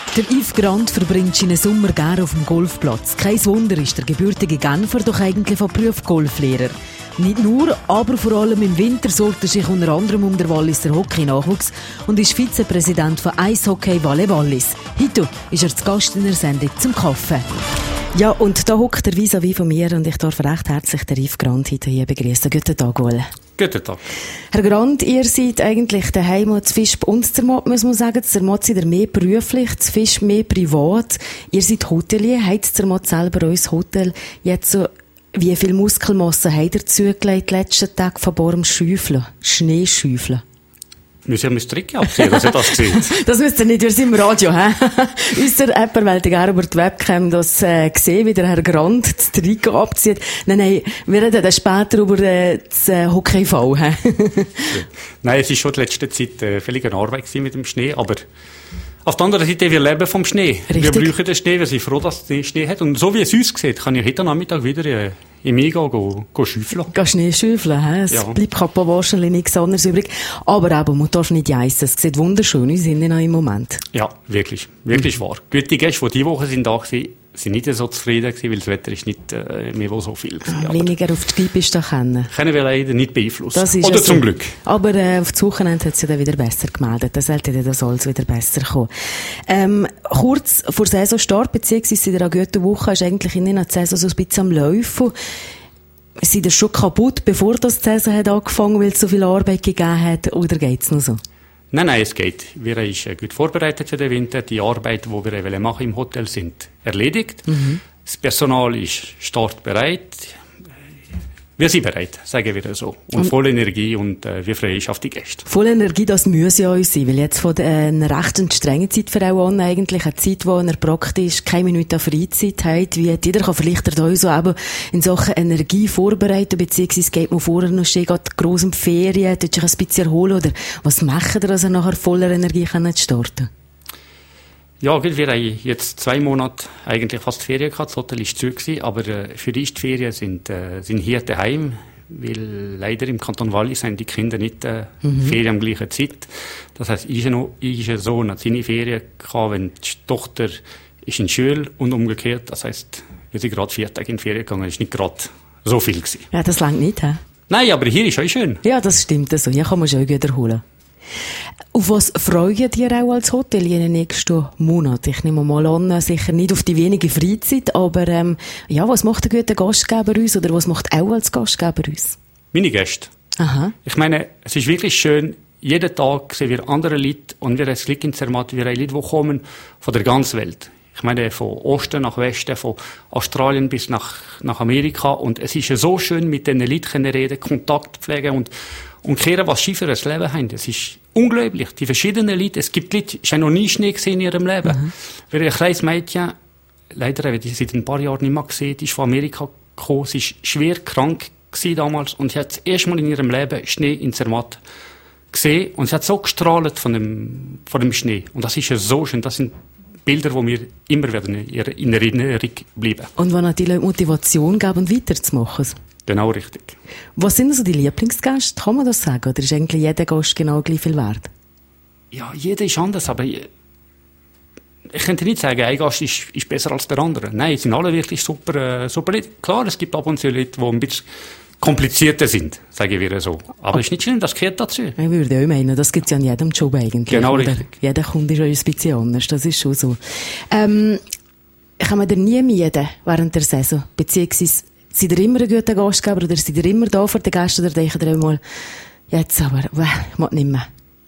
Der Yves Grant verbringt seinen Sommer gerne auf dem Golfplatz. Kein Wunder ist der gebürtige Genfer doch eigentlich von Beruf Golflehrer. Nicht nur, aber vor allem im Winter sorgt er sich unter anderem um den Walliser Hockey-Nachwuchs und ist Vizepräsident von Eishockey Walle Wallis. Heute ist er zu Gast in der Sendung zum Kaffee. Ja, und da hockt der vis-à-vis von mir und ich darf recht herzlich den Yves Grant heute hier begrüßen. Guten Tag, Ole. Guten Tag. Herr Grant, ihr seid eigentlich daheim und zu Fisch und zu Zermatt, muss man sagen. Zu Zermatt seid ihr mehr beruflich, zu Fisch mehr privat. Ihr seid Hotelier, habt zu Zermatt selber euer Hotel. Jetzt so, wie viel Muskelmasse habt ihr zugelegt letzten Tag von Borm Schäufeln, Schneeschäufeln? Wir müssen Tricke abziehen, dass ihr das seht. Das müsst ihr nicht, wir sind im Radio, hä? Ausser jemand wollte gerne über die Webcam das sehen, wie der Herr Grant das Trikot abzieht. Nein, wir reden dann später über das Hockey-V, hä? Nein, es war schon die letzte Zeit völlig Arbeit mit dem Schnee, aber auf der anderen Seite, wir leben vom Schnee. Richtig. Wir brauchen den Schnee, wir sind froh, dass es Schnee hat. Und so wie es uns sieht, kann ich heute Nachmittag wieder im Eiga schäufeln. Schnee schäufeln, hä? Es ja. bleibt wahrscheinlich nichts anderes übrig. Aber eben, man darf nicht jeissen. Es sieht wunderschön aus im Moment. Ja, wirklich. Wirklich wahr. Gute Gäste, die diese Woche sind da waren, sind nicht so zufrieden gewesen, weil das Wetter ist nicht mehr so viel gewesen. Weniger auf die Piste können wir leider nicht beeinflussen. Das ist oder so. zum Glück. Aber auf das Wochenende hat es ja dann wieder besser gemeldet. Da sollte das alles wieder besser kommen. Kurz vor Saisonstart, beziehungsweise in der guten Woche, ist eigentlich in der Saison so ein bisschen am Laufen. Sind ihr schon kaputt, bevor das die Saison hat angefangen, weil es so viel Arbeit gegeben hat, oder geht's noch so? Nein, es geht. Wir sind gut vorbereitet für den Winter. Die Arbeit, die wir machen im Hotel, sind erledigt. Mhm. Das Personal ist startbereit. Wir sind bereit, sagen wir so. Und voll Energie und wir freuen uns auf die Gäste. Voll Energie, das muss ja uns sein, weil jetzt von einer recht strengen Zeit für auch an, eigentlich eine Zeit, wo ihr praktisch keine Minute Freizeit habt, wie jeder kann vielleicht euch so eben in Sachen Energie vorbereiten, beziehungsweise geht man vorher noch stehen, geht gross in die Ferien, tut sich ein bisschen erholen, oder was macht ihr, dass ihr nachher voller Energie könnt starten? Ja, wir haben jetzt 2 Monate eigentlich fast Ferien gehabt. Das Hotel war zu gewesen, aber für die Ferien sind hier daheim, weil leider im Kanton Wallis haben die Kinder nicht Ferien am gleichen Zeit. Das heisst, ich Sohn hat seine Ferien gehabt, wenn die Tochter ist in die Schule und umgekehrt. Das heisst, wir sind gerade 4 Tage in die Ferien gegangen. Das ist nicht gerade so viel gewesen. Ja, das langt nicht, hä? Nein, aber hier ist auch schön. Ja, das stimmt so. Hier kann man schon gut erholen. Auf was freut ihr auch als Hotel in den nächsten Monaten? Ich nehme mal an, sicher nicht auf die wenige Freizeit, aber ja, was macht ein guter Gastgeber uns oder was macht auch als Gastgeber uns? Meine Gäste. Aha. Ich meine, es ist wirklich schön, jeden Tag sehen wir andere Leute und wir haben das Glück in Zermatt, wir haben Leute, die kommen von der ganzen Welt. Ich meine, von Osten nach Westen, von Australien bis nach Amerika. Und es ist ja so schön, mit diesen Leuten reden, Kontakt pflegen und kehren, was sie für ein Leben haben. Es ist unglaublich. Die verschiedenen Leute, es gibt Leute, die haben noch nie Schnee gesehen in ihrem Leben. Mhm. Weil ein kleines Mädchen, leider habe ich sie seit ein paar Jahren nicht mehr gesehen, die ist von Amerika gekommen, sie war schwer krank damals und sie hat das erste Mal in ihrem Leben Schnee in Zermatt gesehen und sie hat so gestrahlt von dem Schnee. Und das ist ja so schön. Das sind Bilder, die mir immer werden in Erinnerung bleiben. Und die natürlich Motivation geben, weiterzumachen. Genau richtig. Was sind also die Lieblingsgäste? Kann man das sagen? Oder ist eigentlich jeder Gast genau gleich viel wert? Ja, jeder ist anders, aber ich könnte nicht sagen, ein Gast ist besser als der andere. Nein, sie sind alle wirklich super Leute. Klar, es gibt ab und zu Leute, die ein bisschen komplizierter sind, sagen wir so. Aber es ist nicht schlimm, das gehört dazu. Ich würde auch meinen, das gibt es ja in jedem Job eigentlich. Genau richtig. Jeder Kunde ist ein bisschen anders, das ist schon so. Kann man dir nie mieten während der Saison? Beziehungsweise, seid ihr immer ein guter Gastgeber oder seid ihr immer da für die Gäste oder denkt ihr auch mal, jetzt aber, ich mag nicht mehr?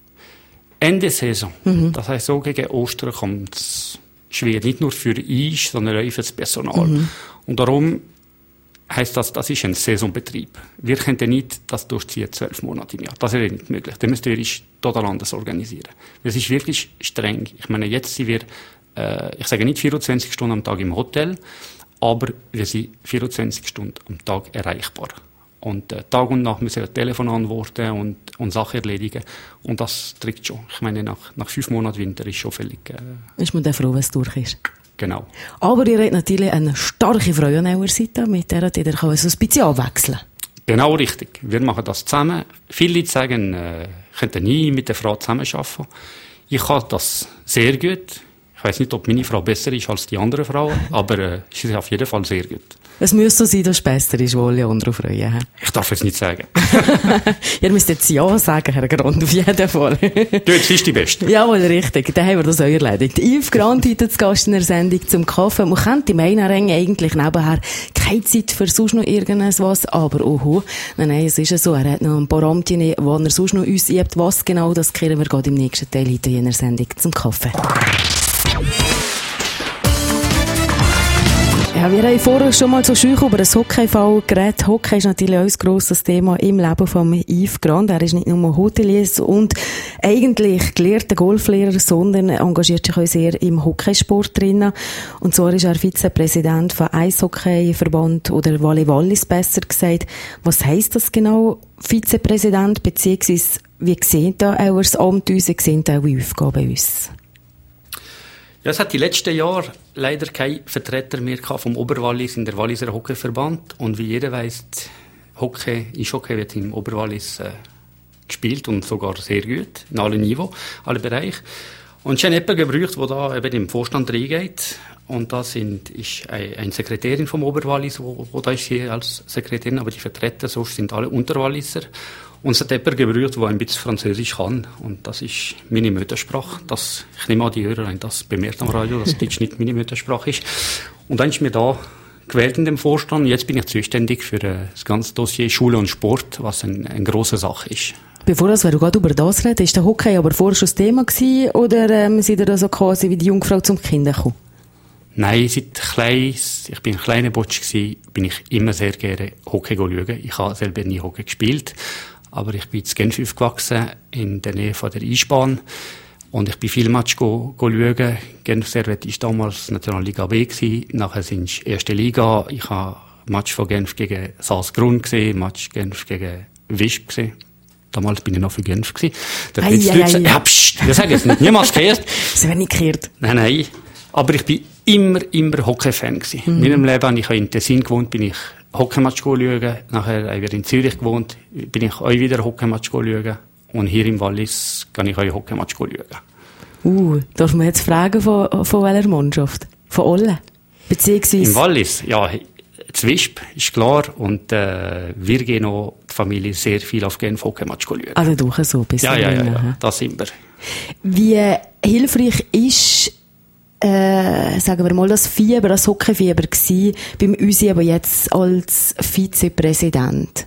Ende Saison. Mhm. Das heisst, so gegen Ostern kommt es schwer. Nicht nur für uns, sondern auch für das Personal. Mhm. Und darum heisst das ist ein Saisonbetrieb. Wir können nicht das durchziehen 12 Monate im Jahr. Das ist nicht möglich. Dann müssen wir total anders organisieren. Es ist wirklich streng. Ich meine, jetzt sind wir, ich sage nicht 24 Stunden am Tag im Hotel, aber wir sind 24 Stunden am Tag erreichbar. Und Tag und Nacht müssen wir Telefon antworten und Sachen erledigen. Und das trägt schon. Ich meine, nach 5 Monaten Winter ist schon völlig... Ist man dann froh, wenn es durch ist? Genau. Aber ihr habt natürlich eine starke Frau an eurer Seite, mit der ihr so ein bisschen abwechseln. Genau richtig. Wir machen das zusammen. Viele Leute sagen, könnten nie mit der Frau zusammenarbeiten. Ich kann das sehr gut. Ich weiss nicht, ob meine Frau besser ist als die andere Frau, aber sie ist auf jeden Fall sehr gut. Es müsste so sein, dass es besser ist, wohl, ja, andere Freuen. Ich darf es nicht sagen. Ihr müsst jetzt ja sagen, Herr Grond, auf jeden Fall. Du, jetzt ist die Beste. Jawohl, richtig. Dann haben wir das auch erledigt. Yves Grond heute zu Gast in der Sendung zum Kaffee. Man könnte meinen, eigentlich nebenher keine Zeit für sonst noch irgendwas, aber nein, es ist ja so. Er hat noch ein paar Amtchen, die er sonst noch uns übt. Was genau, das kehren wir gerade im nächsten Teil heute in der Sendung zum Kaffee. Ja, wir haben vorher schon mal so schön über das Hockeyfall geredet. Hockey ist natürlich auch ein grosses Thema im Leben von Yves Grond. Er ist nicht nur Hotelier und eigentlich gelehrter Golflehrer, sondern engagiert sich auch sehr im Hockeysport drinnen. Und zwar ist er Vizepräsident von Eishockeyverband oder Valais Wallis besser gesagt. Was heisst das genau, Vizepräsident, beziehungsweise wie sieht da auch das Amt uns, wie sehen da auch die Aufgaben uns? Ja, es hat die letzten Jahre leider kein Vertreter mehr vom Oberwallis in der Walliser Hockeyverband. Und wie jeder weiss, Hockey wird im Oberwallis gespielt und sogar sehr gut, in allen Niveaus, alle Bereiche. Und es ist jemand gebraucht, der da eben im Vorstand reingeht. Und das ist eine Sekretärin vom Oberwallis, wo da ist hier als Sekretärin, aber die Vertreter sonst sind alle Unterwalliser. Und es hat jemand gebraucht, der ein bisschen Französisch kann. Und das ist meine Muttersprache. Ich nehme an, die Hörer haben das bemerkt am Radio, dass Deutsch nicht meine Muttersprache ist. Und dann ist mir da gewählt in dem Vorstand. Jetzt bin ich zuständig für das ganze Dossier Schule und Sport, was eine grosse Sache ist. Bevor wir gerade über das reden, ist der Hockey aber vorher schon das Thema gewesen, oder sind ihr da so quasi wie die Jungfrau zum Kind gekommen? Nein, ich bin ein kleiner Botsch gewesen, bin ich immer sehr gerne Hockey schauen. Ich habe selber nie Hockey gespielt. Aber ich bin in Genf aufgewachsen, in der Nähe von der Eisbahn. Und ich bin viel Match schauen. Genf Servette war damals Nationalliga B gewesen. Nachher sind es erste Liga. Ich habe Match von Genf gegen Salzgrund gesehen, Match Genf gegen Wisp gesehen. Damals bin ich noch für Genf gewesen. Ja, pst, das sage ich nicht. Niemals gehört. Das wäre nicht gehört. Nein. Aber ich bin immer Hockey-Fan gewesen. In meinem Leben habe ich in Tessin gewohnt, bin ich Hockeymatch schauen. Nachher habe ich in Zürich gewohnt, bin ich auch wieder Hockeymatch schauen. Und hier im Wallis kann ich auch Hockeymatch schauen. Darf man jetzt fragen, von welcher Mannschaft? Von allen? Beziehungsweise? Im Wallis, ja, das Wisp ist klar. Und wir gehen auch, die Familie, sehr viel auf Genf Hockeymatch schauen. Also doch so, bis Ja, das sind wir. Wie hilfreich ist sagen wir mal, das Hockeyfieber gsi beim Usi, aber jetzt als Vizepräsident?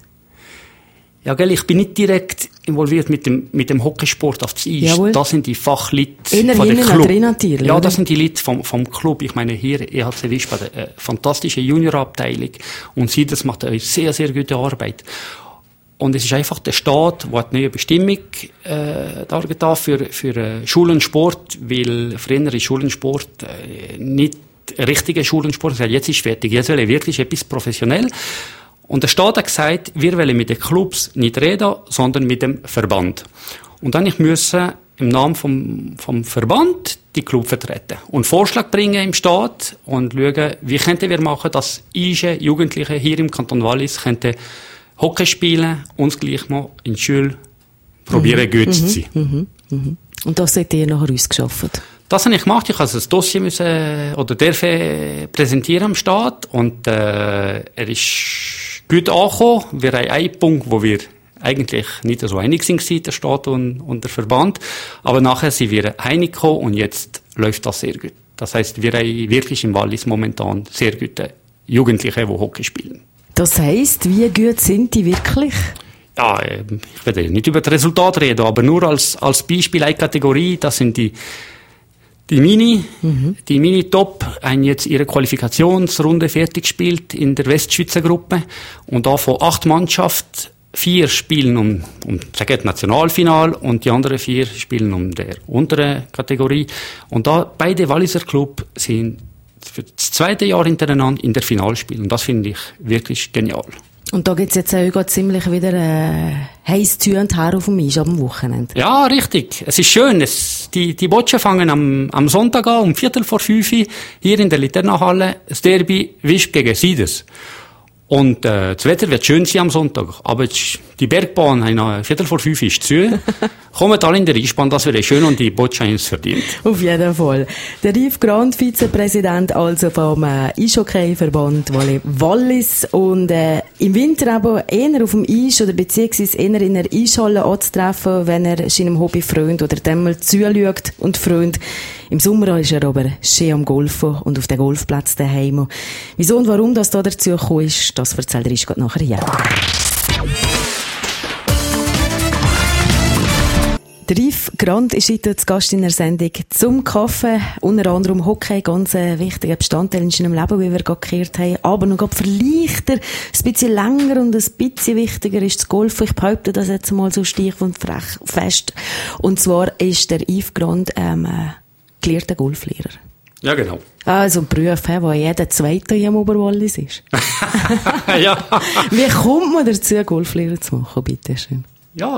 Ja, gell, ich bin nicht direkt involviert mit dem Hockeysport auf das Eis. Jawohl. Das sind die Fachleute von der Club. Natürlich, ja, das sind die Leute vom Club. Ich meine, hier, EHC Wisp hat eine fantastische Juniorabteilung und das macht eine sehr, sehr gute Arbeit. Und es ist einfach der Staat, der eine neue Bestimmung dargetan für Schule und Sport, weil früher ist Schule und Sport nicht richtige Schule und Sport. Jetzt ist fertig, jetzt will wirklich etwas professionell. Und der Staat hat gesagt, wir wollen mit den Clubs nicht reden, sondern mit dem Verband. Und dann musste ich im Namen vom Verband die Club vertreten und Vorschlag bringen im Staat und schauen, wie könnten wir machen, dass Jugendliche hier im Kanton Wallis könnten Hockey spielen, uns gleich mal in der Schule probieren, gut zu sein. Und das habt ihr nachher ausgeschafft? Das habe ich gemacht. Ich musste das Dossier präsentieren am Staat und er ist gut angekommen. Wir haben einen Punkt, wo wir eigentlich nicht so einig sind, der Staat und der Verband. Aber nachher sind wir einig gekommen und jetzt läuft das sehr gut. Das heisst, wir haben wirklich im Wallis momentan sehr gute Jugendliche, die Hockey spielen. Das heisst, wie gut sind die wirklich? Ja, ich werde nicht über das Resultat reden, aber nur als Beispiel eine Kategorie, das sind die Mini-Top, haben jetzt ihre Qualifikationsrunde fertig gespielt in der Westschweizer Gruppe und da von 8 Mannschaften 4 spielen um das Nationalfinal und die anderen 4 spielen um der untere Kategorie und da beide Walliser Club sind für das 2. Jahr hintereinander in der Finalspiel. Und das finde ich wirklich genial. Und da gibt's jetzt auch ziemlich wieder heiß zu und her auf dem Eis am Wochenende. Ja, richtig. Es ist schön. Die Botschen fangen am Sonntag an, um 4:45 hier in der Liternenhalle, das Derby Wisp gegen Siders. Und das Wetter wird schön sein am Sonntag. Aber die Bergbahn, 4:45 ist zu. Kommt alle in den Einspann, das wäre schön und die Botschaft ist verdient. Auf jeden Fall. Der Yves Grant, Vizepräsident also vom Eishockey-Verband Wallis. Und im Winter aber eher auf dem Eis oder beziehungsweise eher in einer Eishalle anzutreffen, wenn er seinem Hobby freund oder dem mal zuschaut und freund. Im Sommer ist er aber schön am Golfen und auf dem Golfplatz daheim. Wieso und warum das da dazu gekommen ist, das erzählt er uns gerade nachher hier. Der Yves Grant ist heute zu Gast in der Sendung zum Kaffee. Unter anderem Hockey, ganz ein wichtiger Bestandteil in seinem Leben, wie wir gerade gehört haben. Aber noch vielleicht ein bisschen länger und ein bisschen wichtiger ist das Golfen. Ich behaupte das jetzt mal so steif und frech fest. Und zwar ist der Yves Grant gelehrter Golflehrer. Ja, genau. Also ein Beruf, wo jeder Zweite im Oberwallis ist. Ja. Wie kommt man dazu, Golflehrer zu machen, bitte schön? Ja,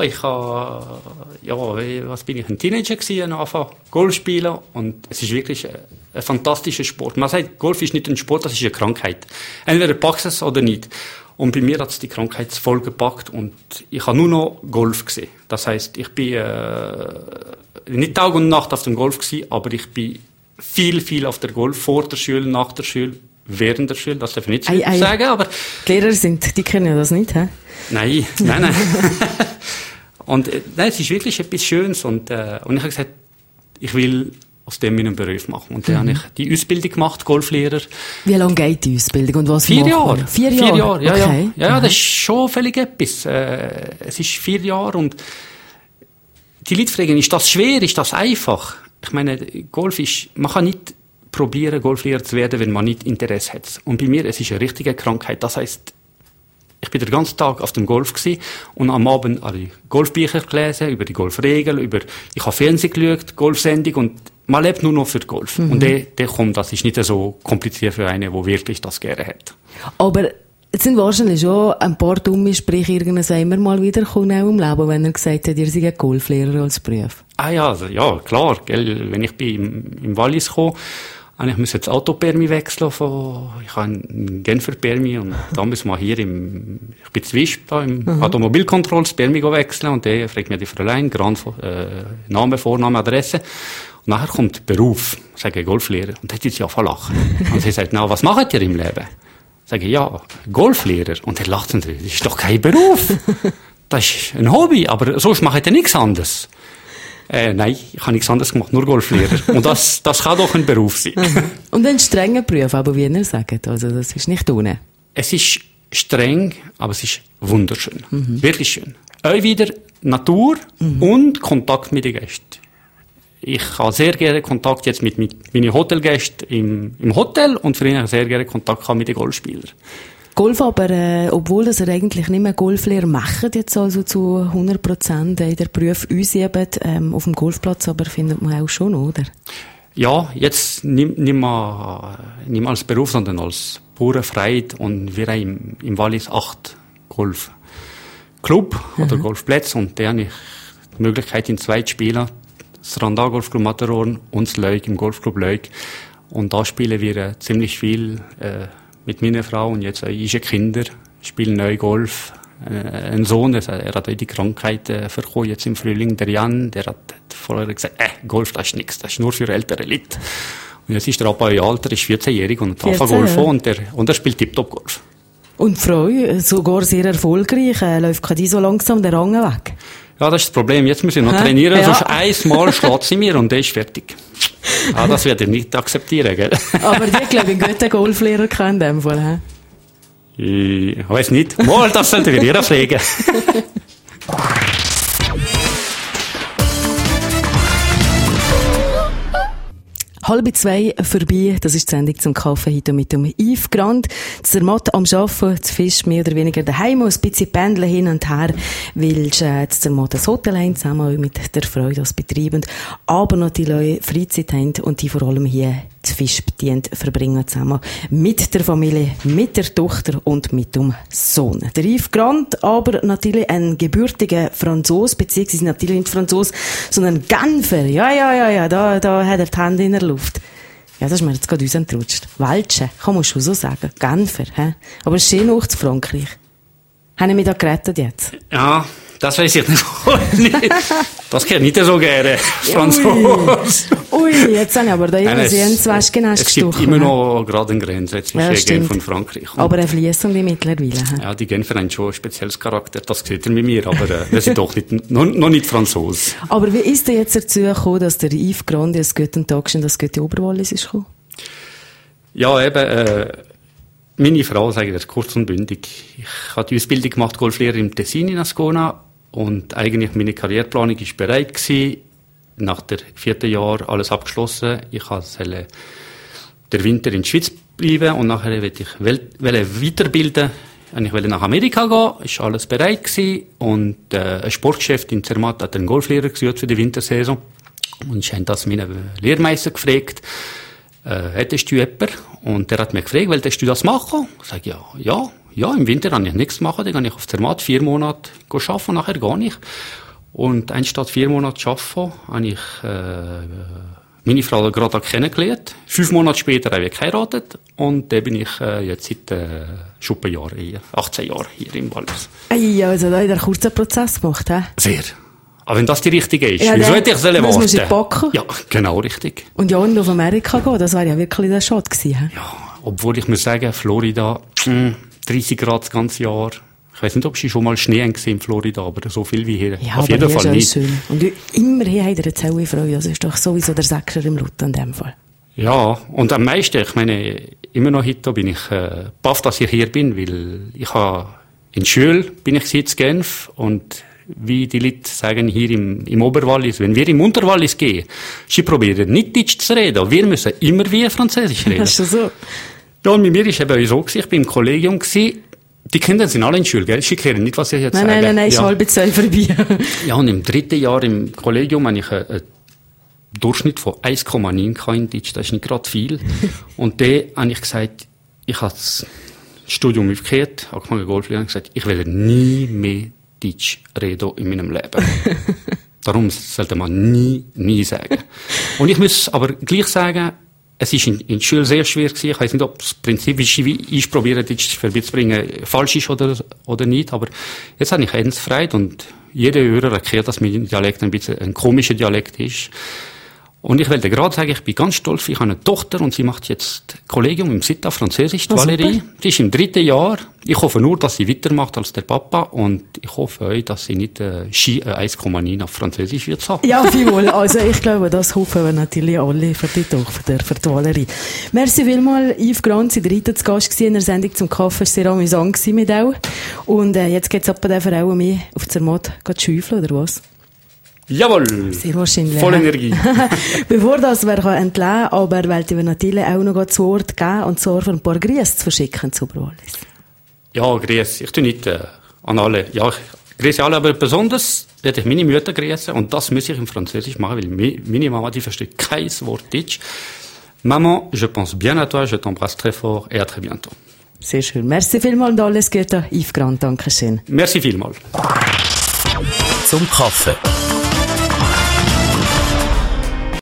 was bin ich, ein Teenager gewesen, angefangen Golf spielen und es ist wirklich ein fantastischer Sport. Man sagt, Golf ist nicht ein Sport, das ist eine Krankheit. Entweder packst du es oder nicht. Und bei mir hat es die Krankheit voll gepackt und ich habe nur noch Golf gesehen. Das heisst, ich bin nicht Tag und Nacht auf dem Golf gewesen, aber ich bin viel auf der Golf, vor der Schule, nach der Schule, während der Schule, das darf ich nicht sagen, aber... Die Lehrer die kennen ja das nicht, hä? Nein. Und es ist wirklich etwas Schönes und ich habe gesagt, ich will aus dem meinen Beruf machen. Und dann habe ich die Ausbildung gemacht, Golflehrer. Wie lange geht die Ausbildung und was 4 Jahre. 4 Jahre? 4 Jahre, ja. Okay. Ja, das ist schon völlig etwas. Es ist 4 Jahre und die Leute fragen, ist das schwer, ist das einfach? Ich meine, Golf ist, man kann nicht probieren, Golflehrer zu werden, wenn man nicht Interesse hat. Und bei mir, es ist eine richtige Krankheit. Das heisst, ich bin den ganzen Tag auf dem Golf gewesen und am Abend habe ich Golfbücher gelesen, über die Golfregeln, ich habe Fernsehen geschaut, Golfsendung und man lebt nur noch für Golf. Und der kommt, das ist nicht so kompliziert für einen, der wirklich das gerne hat. Aber es sind wahrscheinlich schon ein paar dumme Sprüche irgendwann immer mal wieder gekommen auch im Leben, wenn er gesagt hat, ihr seid Golflehrer als Beruf. Ja, klar, gell, wenn ich im Wallis komme, ich muss jetzt Autopermi wechseln ich habe einen Genfer Permi und da müssen wir hier ich bin Zwisch da im Automobilkontroll das Permi wechseln und der fragt mir die Fräulein, Name, Vorname, Adresse und nachher kommt Beruf, sage ich Golflehrer und dann hat sie ja verlachen. Und sie sagt, was macht ihr im Leben? Sage ich, ja, Golflehrer. Und er lacht und sagt, das ist doch kein Beruf. Das ist ein Hobby, aber sonst mache ich ja nichts anderes. Nein, ich habe nichts anderes gemacht, nur Golflehrer. Und das kann doch ein Beruf sein. Und ein strenger Beruf, aber wie ihr sagt, also das ist nicht ohne. Es ist streng, aber es ist wunderschön. Wirklich schön. Auch wieder Natur und Kontakt mit den Gästen. Ich habe sehr gerne Kontakt jetzt mit meinen Hotelgästen im Hotel und für ihn habe ich sehr gerne Kontakt mit den Golfspielern. Golf aber, obwohl das er eigentlich nicht mehr Golflehrer macht, jetzt also zu 100% in der Beruf ausüben, auf dem Golfplatz, aber findet man auch schon, oder? Ja, jetzt nicht mehr als Beruf, sondern als pure Freude und wir haben im Wallis 8 Golfclub oder Golfplätze und da habe ich die Möglichkeit in 2 zu spielen. Das Randa Golfclub Matterhorn und das Leuk im Golfclub Leuk. Und da spielen wir ziemlich viel mit meiner Frau und jetzt unsere Kinder spielen neu Golf. Ein Sohn, er hat die Krankheit verkommen jetzt im Frühling, der Jan, der hat vorher gesagt, Golf, das ist nichts, das ist nur für ältere Leute. Und jetzt ist er ab ein Alter, ist 14-jährig und hat Golf und er spielt tiptop Golf. Und die Frau, sogar sehr erfolgreich, läuft die so langsam der Rang weg? Ja, das ist das Problem. Jetzt muss ich noch trainieren, sonst einmal schlägt sie mir und der ist fertig. Das werde ich nicht akzeptieren, gell? Aber die, glaube ich, einen guten Golflehrer kennen in dem Fall, Ich weiß nicht. Mal, das sollten wir ihr pflegen. 1:30 vorbei, das ist die Sendung zum Kaffee heute mit dem Yves Grant. Zermatt am Arbeiten, zu Fisch mehr oder weniger daheim, ein bisschen pendeln hin und her, weil Zermatt das Hotel haben, zusammen mit der Freude das betreiben, aber noch die Leute Freizeit haben und die vor allem hier zu Fisch verbringen zusammen mit der Familie, mit der Tochter und mit dem Sohn. Der Yves Grant, aber natürlich ein gebürtiger Franzos, beziehungsweise natürlich nicht Franzos, sondern Genfer. Ja, da hat er die Hände in der Luft. Ja, das ist mir jetzt gerade uns entrutscht. Welche, kann man schon so sagen. Genfer, hä? Aber es ist schön hoch zu Frankreich. Haben Sie mich da gerettet jetzt? Ja, das weiss ich nicht. Das geht nicht so gerne, Franzose. Ui, jetzt habe ich aber da irgendwie ins Westgenäsch gestochen. Es gibt immer noch gerade eine Grenze zwischen Genf und Frankreich. Aber eine fliessende mittlerweile. Ja, die Genfer haben schon ein spezielles Charakter, das sieht ihr mit mir, aber wir sind doch noch nicht Franzosen. Aber wie ist denn jetzt dazu gekommen, dass der Yves Grandi aus Göttentagschen das Götti Oberwallis ist gekommen? Ja, eben, meine Frau, sage ich das kurz und bündig. Ich habe die Ausbildung gemacht, Golflehrer im Tessin in Ascona. Und eigentlich meine Karriereplanung war bereit gewesen. Nach der 4. Jahr alles abgeschlossen. Ich wollte den Winter in der Schweiz bleiben und nachher wollte ich weiterbilden. Ich wollte nach Amerika gehen, ist alles bereit gewesen. Und ein Sportgeschäft in Zermatt hat einen Golflehrer gesucht für die Wintersaison. Und ich habe das meinen Lehrmeister gefragt, hättest du jemanden? Und der hat mich gefragt, wolltest du das machen? Ich sage, ja, im Winter kann ich nichts machen, dann gehe ich auf Zermatt 4 Monate arbeiten, nachher gar nicht. Und anstatt 4 Monate arbeiten, habe ich meine Frau gerade kennengelernt. 5 Monate später habe ich geheiratet und dann bin ich jetzt seit schon ein paar Jahren hier, 18 Jahre hier im Wallis. Ja, also da hat er einen kurzen Prozess gemacht, hä? Sehr. Aber wenn das die richtige ist, ja, wieso hätte ich warten? Das musst du backen. Ja, genau, richtig. Und ja, und auf Amerika gehen, das wäre ja wirklich der Schade gewesen, hä? Ja, obwohl ich muss sagen, Florida, 30 Grad das ganze Jahr. Ich weiss nicht, ob Sie schon mal Schnee gesehen in Florida, aber so viel wie hier. Ja, auf jeden Fall nicht. Schön. Und immerhin hat er jetzt auch Freude. Das ist doch sowieso der Säcker im Lut in dem Fall. Ja, und am meisten, ich meine, immer noch heute bin ich baff, dass ich hier bin, weil ich habe in Schule bin ich jetzt in Genf und wie die Leute sagen hier im Oberwallis, wenn wir im Unterwallis gehen, sie probieren nicht Deutsch zu reden, wir müssen immer wie Französisch reden. Ist das so? Ja, und mit mir ist eben so gewesen, ich bin im Kollegium gewesen, die Kinder sind alle in Schule, gell? Sie kennen nicht, was ich jetzt sage. Nein, ist halb 12 vorbei. Ja, und im 3. Jahr im Kollegium habe ich einen Durchschnitt von 1,9 in Deutsch, das ist nicht gerade viel. Und dann habe ich gesagt, ich habe das Studium aufgehört, angefangen Golf lernen, gesagt, ich werde nie mehr Deutsch reden in meinem Leben. Darum sollte man nie sagen. Und ich muss aber gleich sagen, es ist in der Schule sehr schwer gewesen. Ich weiss nicht, ob das Prinzip, wie ich probiere, Deutsch beizubringen, falsch ist oder nicht. Aber jetzt habe ich eins Freude und jeder Hörer erklärt, dass mein Dialekt ein bisschen ein komischer Dialekt ist. Und ich wollte gerade sagen, ich bin ganz stolz, ich habe eine Tochter und sie macht jetzt Kollegium im SITA Französisch, Valérie. Sie ist im 3. Jahr. Ich hoffe nur, dass sie weitermacht als der Papa und ich hoffe auch, dass sie nicht 1,9 auf Französisch wird haben. Ja, vielmal. Also ich glaube, das hoffen wir natürlich alle für die Tochter, für die Valérie. Merci vielmals, Yves Grandi, Sie waren zu Gast gewesen in der Sendung zum Kaffee. Es war sehr amüsant mit auch. Und jetzt geht es ab der Frau mehr auf Zermatt schäufeln, oder was? Jawohl! Sehr wahrscheinlich. Voll Energie. Bevor das wir entlassen, aber wollte wir natürlich auch noch das Wort geben, und zwar für ein paar Grüße zu verschicken zu Oberwallis. Ja, Grüße. Ich tue nicht an alle. Ja, ich grüße alle, aber besonders werde ich meine Mutter grüßen und das muss ich im Französisch machen, weil meine Mama, die versteht kein Wort Deutsch. Maman, je pense bien à toi, je t'embrasse très fort et à très bientôt. Sehr schön. Merci vielmals und alles Gute. Yves Grandi, danke schön. Merci vielmals. Zum Kaffee.